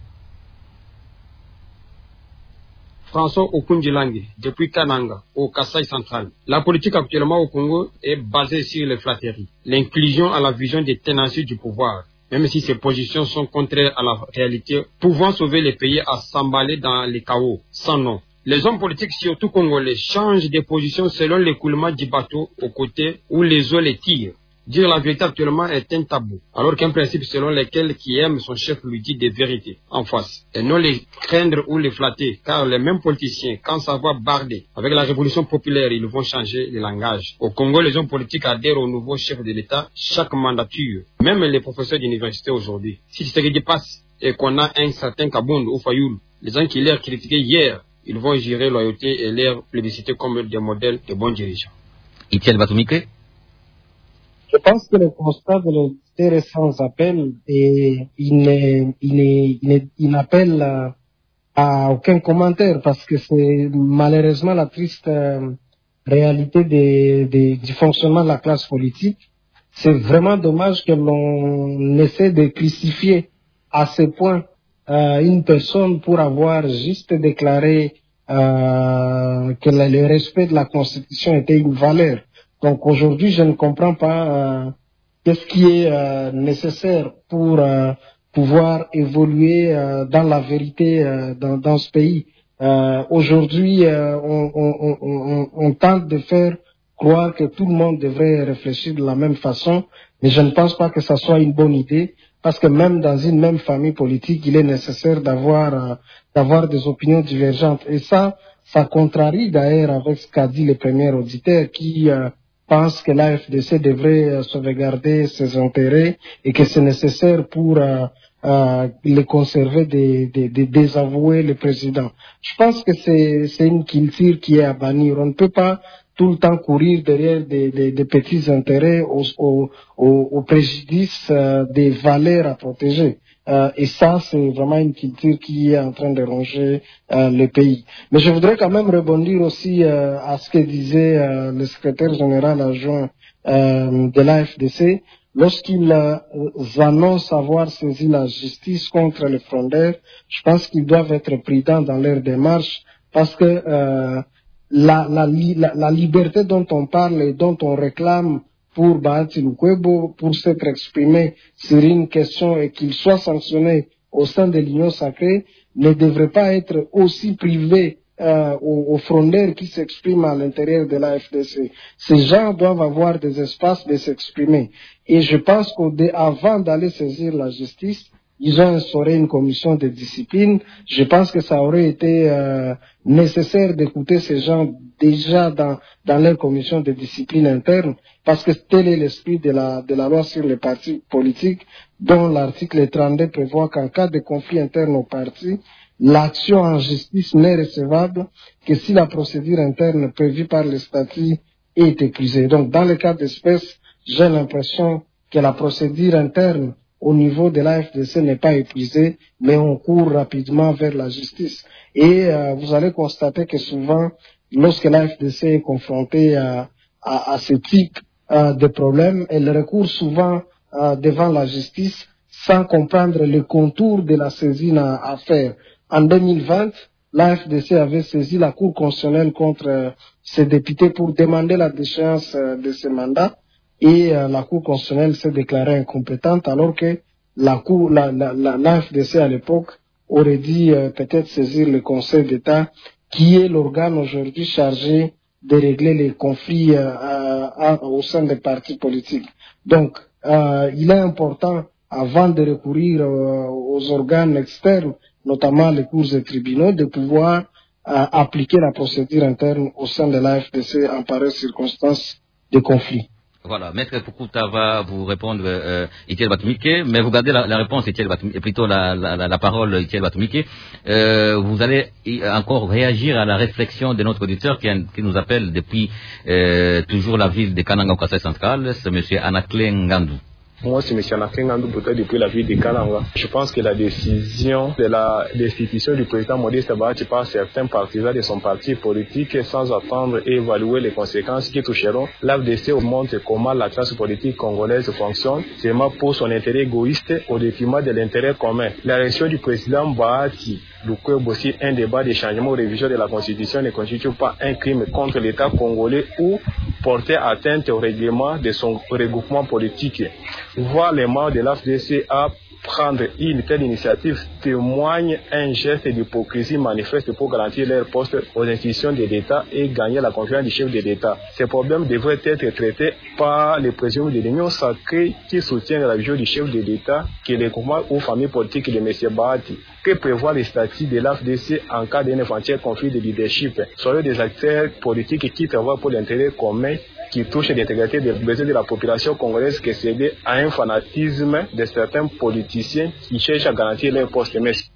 François Okunjilangi, depuis Kananga, au Kasaï central. La politique actuellement au Congo est basée sur les flatteries, l'inclusion à la vision des tenanciers du pouvoir, même si ces positions sont contraires à la réalité, pouvant sauver les pays à s'emballer dans les chaos, sans nom. Les hommes politiques, surtout congolais, changent de position selon l'écoulement du bateau aux côtés où les eaux les tirent. Dire la vérité actuellement est un tabou, alors qu'un principe selon lequel qui aime son chef lui dit des vérités en face, et non les craindre ou les flatter, car les mêmes politiciens, quand ça va barder, avec la révolution populaire, ils vont changer le langage. Au Congo, les hommes politiques adhèrent au nouveau chef de l'État chaque mandature, même les professeurs d'université aujourd'hui. Si ce qui passe et qu'on a un certain Kabound ou Fayoul, les gens qui l'ont critiqué hier, ils vont gérer loyauté et l'air plébiscité comme des modèles de bons dirigeants. Itiel Batumike. Je pense que le constat de l'auditeur est sans appel et il n'appelle à aucun commentaire parce que c'est malheureusement la triste réalité du fonctionnement de la classe politique. C'est vraiment dommage que l'on essaie de crucifier à ce point une personne pour avoir juste déclaré que le respect de la Constitution était une valeur. Donc aujourd'hui, je ne comprends pas qu'est-ce qui est nécessaire pour pouvoir évoluer dans la vérité dans ce pays. Aujourd'hui, on tente de faire croire que tout le monde devrait réfléchir de la même façon, mais je ne pense pas que ça soit une bonne idée, parce que même dans une même famille politique, il est nécessaire d'avoir des opinions divergentes. Et ça contrarie d'ailleurs avec ce qu'a dit le premier auditeur qui pense que la FDC devrait sauvegarder ses intérêts et que c'est nécessaire pour les conserver de désavouer le président. Je pense que c'est une culture qui est à bannir. On ne peut pas tout le temps courir derrière des petits intérêts au préjudice des valeurs à protéger. Et ça, c'est vraiment une culture qui est en train de ronger le pays. Mais je voudrais quand même rebondir aussi à ce que disait le secrétaire général adjoint de l'AFDC. Lorsqu'ils annoncent avoir saisi la justice contre les frondeurs, je pense qu'ils doivent être prudents dans leur démarche parce que la liberté dont on parle et dont on réclame pour Bahati Lukwebo, pour s'être exprimé sur une question et qu'il soit sanctionné au sein de l'Union sacrée, ne devrait pas être aussi privé aux frondeurs qui s'expriment à l'intérieur de la FDC. Ces gens doivent avoir des espaces de s'exprimer. Et je pense qu'avant d'aller saisir la justice, ils ont instauré une commission de discipline. Je pense que ça aurait été nécessaire d'écouter ces gens déjà dans leur commission de discipline interne, parce que tel est l'esprit de la loi sur les partis politiques, dont l'article 32 prévoit qu'en cas de conflit interne au parti, l'action en justice n'est recevable que si la procédure interne prévue par le statut est épuisée. Donc, dans le cas d'espèce, j'ai l'impression que la procédure interne au niveau de la FDC n'est pas épuisée, mais on court rapidement vers la justice. Et vous allez constater que souvent, lorsque la FDC est confrontée à ce type de problème, elle recourt souvent devant la justice sans comprendre le contour de la saisine à faire. En 2020, la FDC avait saisi la Cour constitutionnelle contre ses députés pour demander la déchéance de ce mandat. Et la Cour constitutionnelle s'est déclarée incompétente alors que la FDC à l'époque aurait dit peut-être saisir le Conseil d'État qui est l'organe aujourd'hui chargé de régler les conflits au sein des partis politiques. Donc, il est important, avant de recourir aux organes externes, notamment les cours et tribunaux, de pouvoir appliquer la procédure interne au sein de la FDC en pareille circonstance de conflit. Voilà, Maître Pukuta va vous répondre, Itiel Batumike, mais vous gardez la réponse, Itiel Batumike, plutôt la parole, Itiel Batumike. Vous allez encore réagir à la réflexion de notre auditeur qui nous appelle depuis toujours la ville de Kananga au Kasaï central, c'est M. Anakle Ngandou. Moi, c'est M. Anakle Ngandou, peut-être depuis la ville de Kananga. Je pense que la décision de la destitution du président Modeste Bahati par certains partisans de son parti politique, sans attendre et évaluer les conséquences qui toucheront l'AFDC, montre comment la classe politique congolaise fonctionne, seulement pour son intérêt égoïste au détriment de l'intérêt commun. La réaction du président Bahati, aussi un débat de changement ou révision de la Constitution ne constitue pas un crime contre l'État congolais ou porter atteinte au règlement de son regroupement politique. Voir les membres de l'AFDC à prendre une telle initiative témoigne un geste d'hypocrisie manifeste pour garantir leur poste aux institutions de l'État et gagner la confiance du chef de l'État. Ces problèmes devraient être traités par les présidents de l'Union sacrée qui soutiennent la vision du chef de l'État, qui est le groupement ou famille politique de M. Bahati. Que prévoit le statut de l'AFDC en cas d'un éventuel conflit de leadership? Soyez des acteurs politiques qui travaillent pour l'intérêt commun, qui touche l'intégrité des besoins de la population congolaise, qui est cédée à un fanatisme de certains politiciens qui cherchent à garantir leur poste. Merci.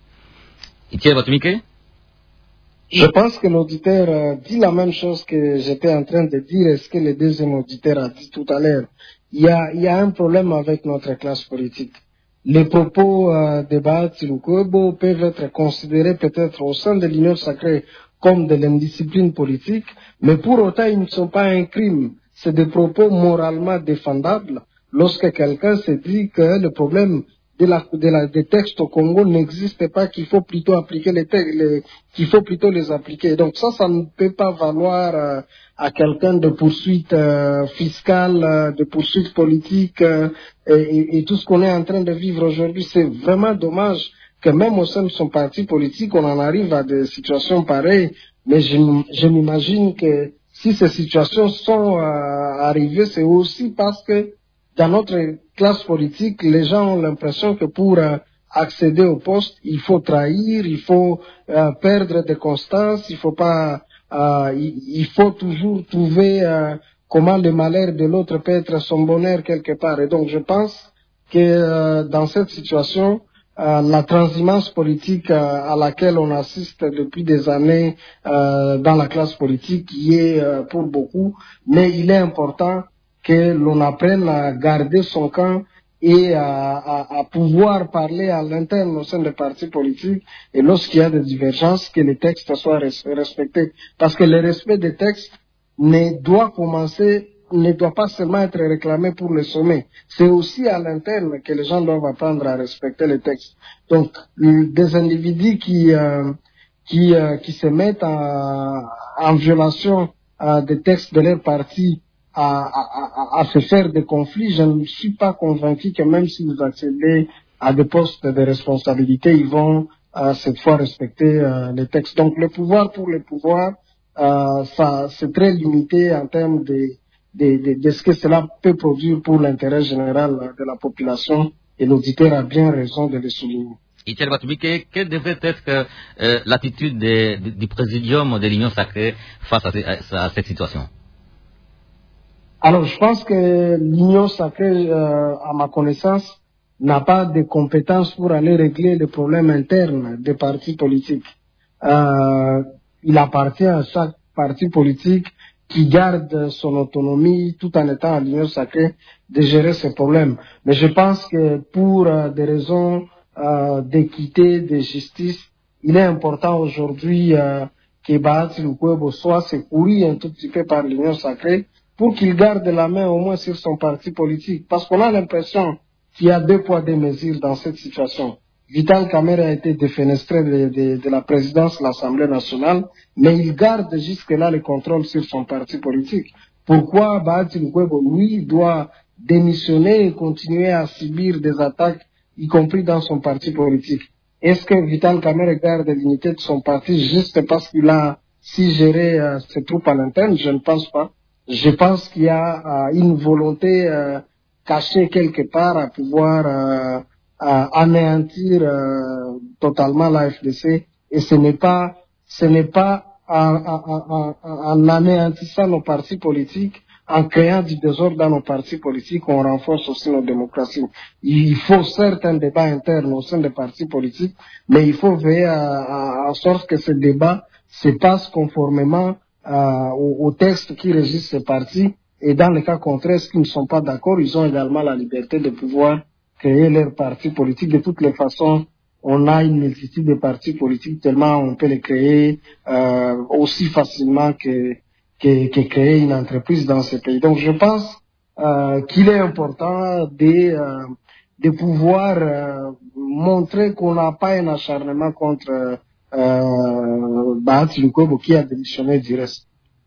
Je pense que l'auditeur dit la même chose que j'étais en train de dire, est-ce que le deuxième auditeur a dit tout à l'heure. Il y a un problème avec notre classe politique. Les propos de Bahati Lukwebo peuvent être considérés peut-être au sein de l'Union sacrée comme de l'indiscipline politique, mais pour autant ils ne sont pas un crime. C'est des propos moralement défendables lorsque quelqu'un se dit que le problème des textes au Congo n'existe pas, qu'il faut plutôt appliquer les textes, qu'il faut plutôt les appliquer. Donc ça ne peut pas valoir à quelqu'un de poursuite fiscale, de poursuite politique et tout ce qu'on est en train de vivre aujourd'hui. C'est vraiment dommage que même au sein de son parti politique, on en arrive à des situations pareilles. Mais je m'imagine que si ces situations sont arrivées, c'est aussi parce que dans notre classe politique, les gens ont l'impression que pour accéder au poste, il faut trahir, il faut perdre de constance, il faut toujours trouver comment le malheur de l'autre peut être son bonheur quelque part. Et donc je pense que dans cette situation, la transhumance politique à laquelle on assiste depuis des années dans la classe politique y est pour beaucoup, mais il est important que l'on apprenne à garder son camp et à pouvoir parler à l'interne au sein des partis politiques, et lorsqu'il y a des divergences, que les textes soient respectés. Parce que le respect des textes ne doit pas seulement être réclamé pour le sommet. C'est aussi à l'interne que les gens doivent apprendre à respecter les textes. Donc, des individus qui se mettent en violation des textes de leur parti à se faire des conflits, je ne suis pas convaincu que même si vous accédez à des postes de responsabilité, ils vont cette fois respecter les textes. Donc, le pouvoir pour le pouvoir, ça c'est très limité en termes de ce que cela peut produire pour l'intérêt général de la population, et l'auditeur a bien raison de le souligner. Itiel Batumike, quelle devrait être l'attitude du présidium de l'Union sacrée face à cette situation? Alors, je pense que l'Union sacrée, à ma connaissance, n'a pas de compétences pour aller régler les problèmes internes des partis politiques. Il appartient à chaque parti politique qui garde son autonomie tout en étant à l'Union sacrée de gérer ces problèmes. Mais je pense que pour des raisons d'équité, de justice, il est important aujourd'hui que Bahati Lukwebo soit secouru un tout petit peu par l'Union sacrée pour qu'il garde la main au moins sur son parti politique. Parce qu'on a l'impression qu'il y a deux poids, deux mesures dans cette situation. Vital Kamerhe a été défenestré de la présidence de l'Assemblée nationale, mais il garde jusque-là le contrôle sur son parti politique. Pourquoi Bahati Lukwebo, lui, doit démissionner et continuer à subir des attaques, y compris dans son parti politique? Est-ce que Vital Kamerhe garde l'unité de son parti juste parce qu'il a si géré ses troupes à l'interne? Je ne pense pas. Je pense qu'il y a une volonté cachée quelque part à pouvoir anéantir totalement la FDC, et ce n'est pas en anéantissant nos partis politiques, en créant du désordre dans nos partis politiques, qu'on renforce aussi nos démocraties. Il faut certes un débat interne au sein des partis politiques, mais il faut veiller en sorte que ce débat se passe conformément aux textes qui régissent ces partis, et dans le cas contraire, ceux qui ne sont pas d'accord, ils ont également la liberté de pouvoir créer leur parti politique. De toutes les façons, on a une multitude de partis politiques, tellement on peut les créer aussi facilement que créer une entreprise dans ce pays. Donc je pense qu'il est important de pouvoir montrer qu'on n'a pas un acharnement contre Bahati Lukwebo qui a démissionné du reste.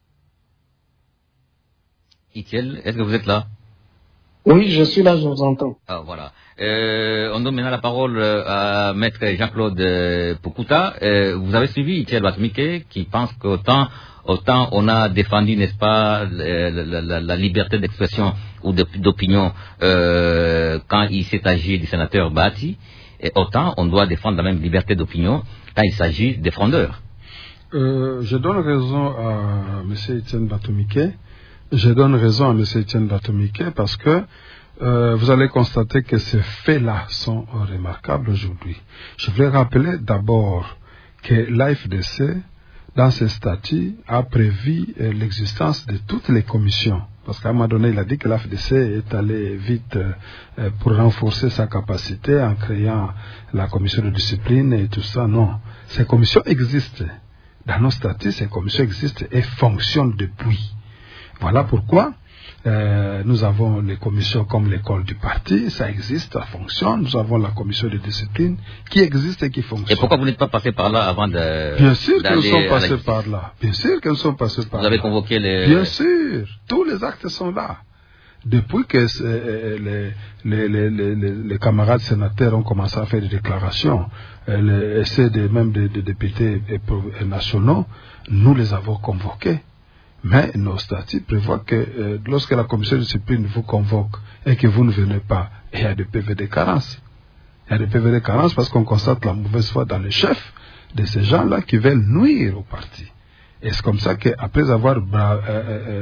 Itiel, est-ce que vous êtes là? Oui, je suis là, je vous entends. Ah, voilà. On donne maintenant la parole à Maître Jean-Claude Pukuta. Vous avez suivi Itiel Batumike qui pense qu'autant on a défendu, n'est-ce pas, la liberté d'expression ou d'opinion quand il s'est agi du sénateur Bahati, et autant on doit défendre la même liberté d'opinion quand il s'agit des frondeurs. Je donne raison à M. Etienne Batumike. Je donne raison à M. Etienne Batumike parce que vous allez constater que ces faits-là sont remarquables aujourd'hui. Je voulais rappeler d'abord que l'AFDC, dans ses statuts, a prévu l'existence de toutes les commissions. Parce qu'à un moment donné, il a dit que l'AFDC est allé vite pour renforcer sa capacité en créant la commission de discipline et tout ça. Non, ces commissions existent. Dans nos statuts, ces commissions existent et fonctionnent depuis. Voilà pourquoi nous avons les commissions comme l'école du parti, ça existe, ça fonctionne. Nous avons la commission de discipline qui existe et qui fonctionne. Et pourquoi vous n'êtes pas passé par là avant de... Bien sûr que nous sommes passés par là. Bien sûr que nous sommes passés par là. Vous avez convoqué les... Bien sûr, tous les actes sont là. Depuis que les camarades sénateurs ont commencé à faire des déclarations, même des députés nationaux, nous les avons convoqués. Mais nos statuts prévoient que lorsque la commission de discipline vous convoque et que vous ne venez pas, il y a des PV de carence. Il y a des PV de carence parce qu'on constate la mauvaise foi dans les chefs de ces gens-là qui veulent nuire au parti. Et c'est comme ça qu'après avoir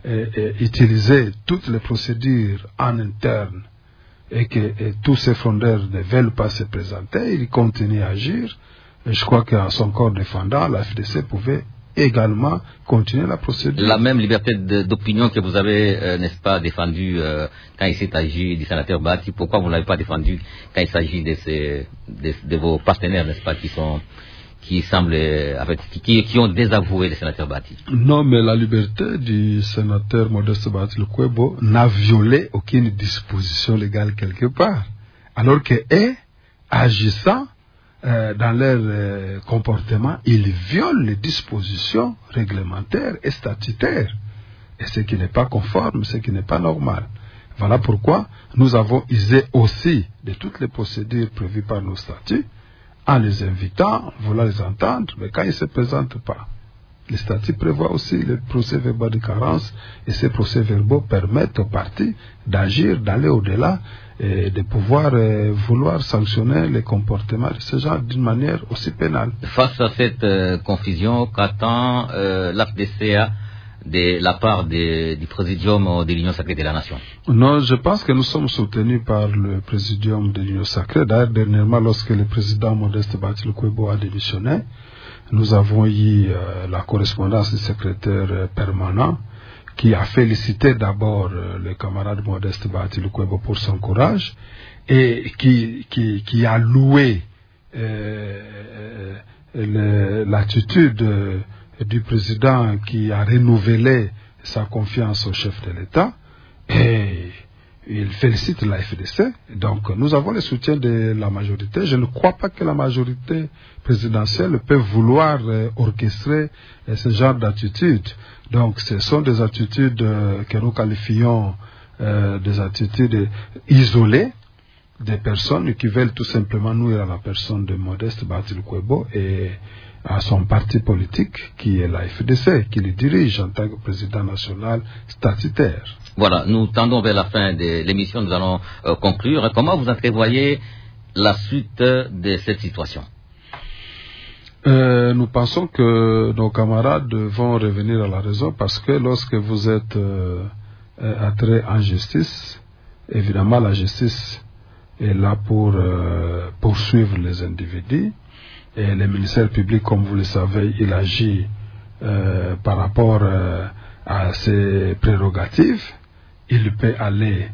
utiliser toutes les procédures en interne et que tous ces frondeurs ne veulent pas se présenter, il continue à agir. Et je crois qu'à son corps défendant, la FDC pouvait également continuer la procédure. La même liberté d'opinion que vous avez, n'est-ce pas, défendue quand il s'est agi du sénateur Bati, pourquoi vous ne l'avez pas défendue quand il s'agit de vos partenaires, n'est-ce pas, qui semblent, qui ont désavoué le sénateur Bati? Non, mais la liberté du sénateur Modeste Bati Lukwebo n'a violé aucune disposition légale quelque part. Alors que, agissant dans leur comportement, ils violent les dispositions réglementaires et statutaires. Et ce qui n'est pas conforme, ce qui n'est pas normal. Voilà pourquoi nous avons usé aussi de toutes les procédures prévues par nos statuts, en les invitant, voulant les entendre, mais quand ils ne se présentent pas. Les statuts prévoient aussi le procès-verbal de carence, et ces procès-verbaux permettent aux partis d'agir, d'aller au-delà, et de pouvoir vouloir sanctionner les comportements de ce genre d'une manière aussi pénale. Face à cette confusion, qu'attend l'AFDCA de la part du Présidium de l'Union Sacrée de la Nation? Non, je pense que nous sommes soutenus par le Présidium de l'Union Sacrée. D'ailleurs, dernièrement, lorsque le président Modeste Bati Lukwebo a démissionné, nous avons eu la correspondance du secrétaire permanent qui a félicité d'abord le camarade Modeste Bati Lukwebo pour son courage et qui a loué l'attitude du président qui a renouvelé sa confiance au chef de l'État, et il félicite la FDC. Donc nous avons le soutien de la majorité. Je ne crois pas que la majorité présidentielle peut vouloir orchestrer ce genre d'attitude. Donc ce sont des attitudes que nous qualifions des attitudes isolées, des personnes qui veulent tout simplement nuire à la personne de Modeste Bati Lukwebo et à son parti politique qui est la FDC, qui le dirige en tant que président national statutaire. Voilà, nous tendons vers la fin de l'émission, nous allons conclure. Comment vous entrevoyez la suite de cette situation? Nous pensons que nos camarades vont revenir à la raison, parce que lorsque vous êtes entré en justice, évidemment la justice est là pour poursuivre les individus. Et le ministère public, comme vous le savez, il agit par rapport à ses prérogatives. Il peut aller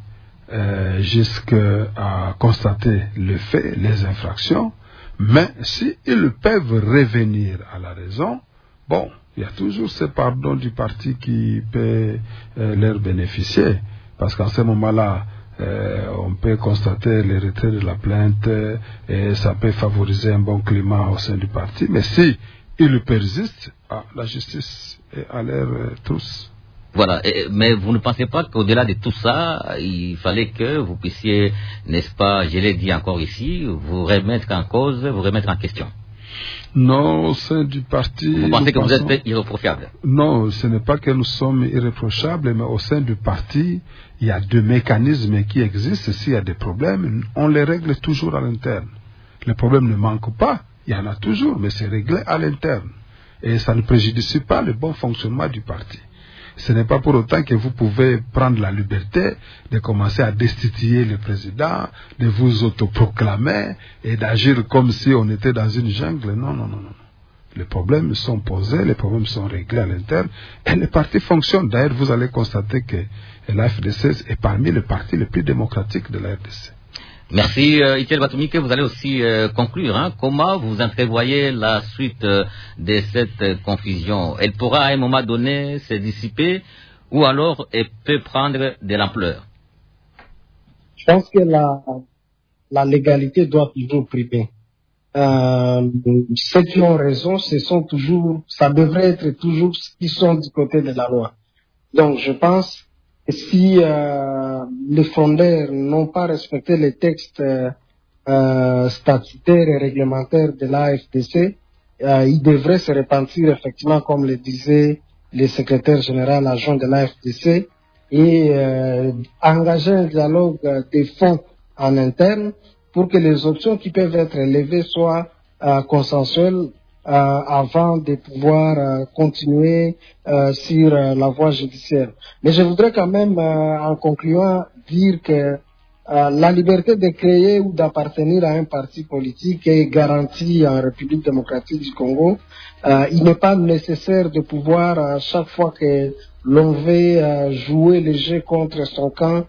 jusqu'à constater le fait, les infractions, mais s'ils peuvent revenir à la raison, bon, il y a toujours ce pardon du parti qui peut leur bénéficier, parce qu'en ce moment-là, on peut constater le retrait de la plainte et ça peut favoriser un bon climat au sein du parti. Mais si il persiste, la justice est à leur tous. Voilà, mais vous ne pensez pas qu'au-delà de tout ça, il fallait que vous puissiez, n'est-ce pas, je l'ai dit encore ici, vous remettre en cause, vous remettre en question? Non, au sein du parti... Vous pensez que vous êtes irréprochable? Non, ce n'est pas que nous sommes irréprochables, mais au sein du parti, il y a deux mécanismes qui existent. S'il y a des problèmes, on les règle toujours à l'interne. Les problèmes ne manquent pas, il y en a toujours, mais c'est réglé à l'interne. Et ça ne préjudicie pas le bon fonctionnement du parti. Ce n'est pas pour autant que vous pouvez prendre la liberté de commencer à destituer le président, de vous autoproclamer et d'agir comme si on était dans une jungle. Non, non, non, non. Les problèmes sont posés, les problèmes sont réglés à l'interne et le parti fonctionne. D'ailleurs, vous allez constater que la FDC est parmi les partis les plus démocratiques de la RDC. Merci Itiel Batumike, vous allez aussi conclure. Comment vous entrevoyez la suite de cette confusion? Elle pourra à un moment donné se dissiper ou alors elle peut prendre de l'ampleur? Je pense que la légalité doit toujours primer. Ceux qui ont raison, ça devrait être toujours ceux qui sont du côté de la loi. Donc je pense que si les frondeurs n'ont pas respecté les textes statutaires et réglementaires de l'AFDC, ils devraient se repentir effectivement, comme le disait le secrétaire général adjoint de l'AFDC, et engager un dialogue de fond en interne pour que les options qui peuvent être élevées soient consensuelles avant de pouvoir continuer sur la voie judiciaire. Mais je voudrais quand même, en concluant, dire que la liberté de créer ou d'appartenir à un parti politique est garantie en République démocratique du Congo. Il n'est pas nécessaire de pouvoir, chaque fois que l'on veut jouer le jeu contre son camp,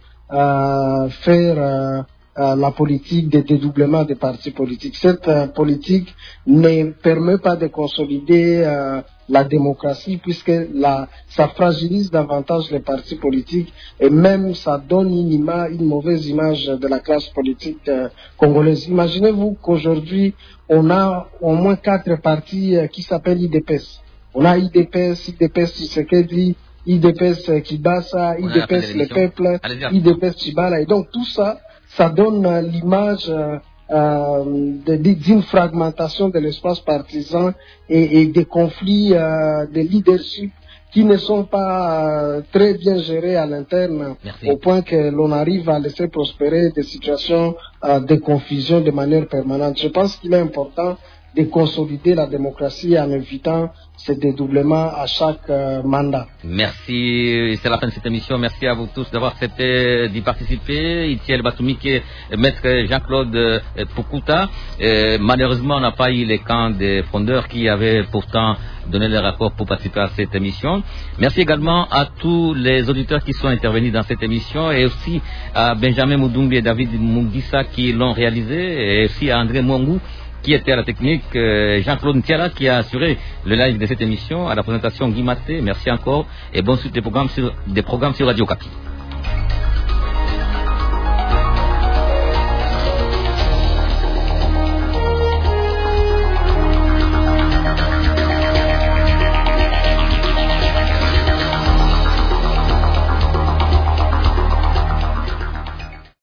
faire la politique de dédoublement des partis politiques. Cette politique ne permet pas de consolider la démocratie puisque ça fragilise davantage les partis politiques et même ça donne une mauvaise image de la classe politique congolaise. Imaginez-vous qu'aujourd'hui, on a au moins 4 partis qui s'appellent IDPS. On a IDPS Tshisekedi, IDPS Kibasa, IDPS Le Peuple, IDPS Chibala. Et donc tout ça, ça donne l'image d'une fragmentation de l'espace partisan et des conflits de leadership qui ne sont pas très bien gérés à l'interne. Merci. Au point que l'on arrive à laisser prospérer des situations de confusion de manière permanente. Je pense qu'il est important de consolider la démocratie en évitant ce dédoublement à chaque mandat. Merci, c'est la fin de cette émission. Merci à vous tous d'avoir accepté d'y participer. Itiel Batumike, maître Jean-Claude Pukuta. Malheureusement, on n'a pas eu les camps des fondeurs qui avaient pourtant donné le rapport pour participer à cette émission. Merci également à tous les auditeurs qui sont intervenus dans cette émission et aussi à Benjamin Moudumbi et David Mungissa qui l'ont réalisé et aussi à André Mwangou qui était à la technique, Jean-Claude Ntiala qui a assuré le live de cette émission, à la présentation Guy Maté. Merci encore et bonne suite des programmes sur Radio Okapi.